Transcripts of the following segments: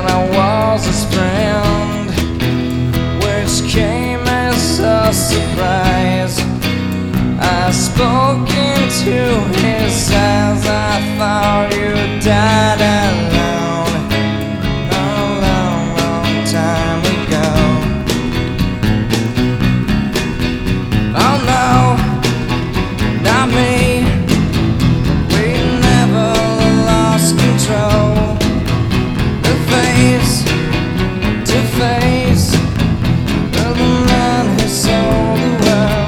and I was his friend, which came as a surprise. I spoke into his eyes, I thought you died alone a long, long time ago. Oh no, not me, we never lost control. The face to face of the man who sold the world.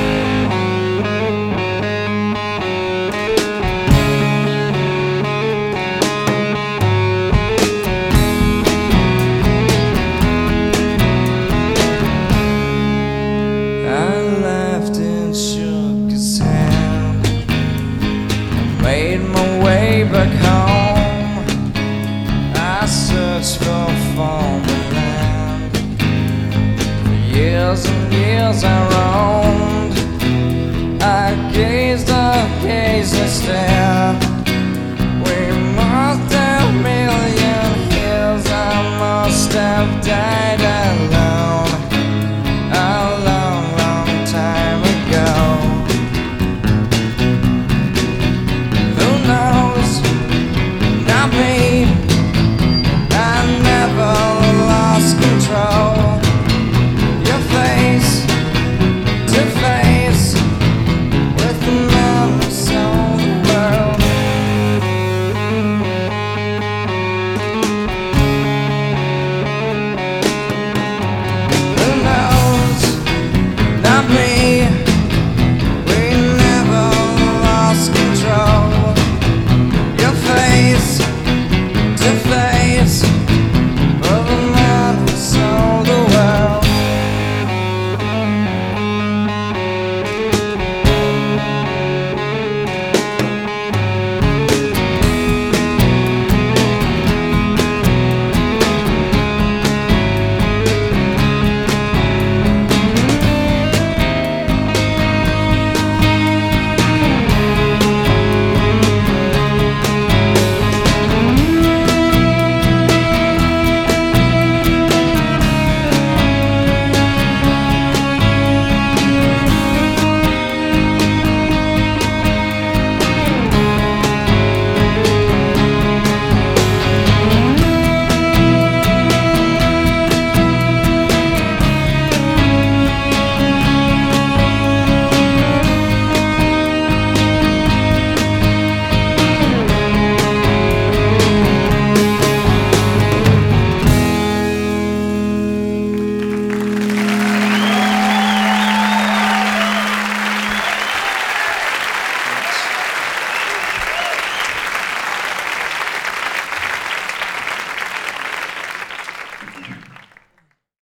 Made my way back home. I searched for foreign land. For years and years I roamed. I gazed and stared. We must have million years. I must have died.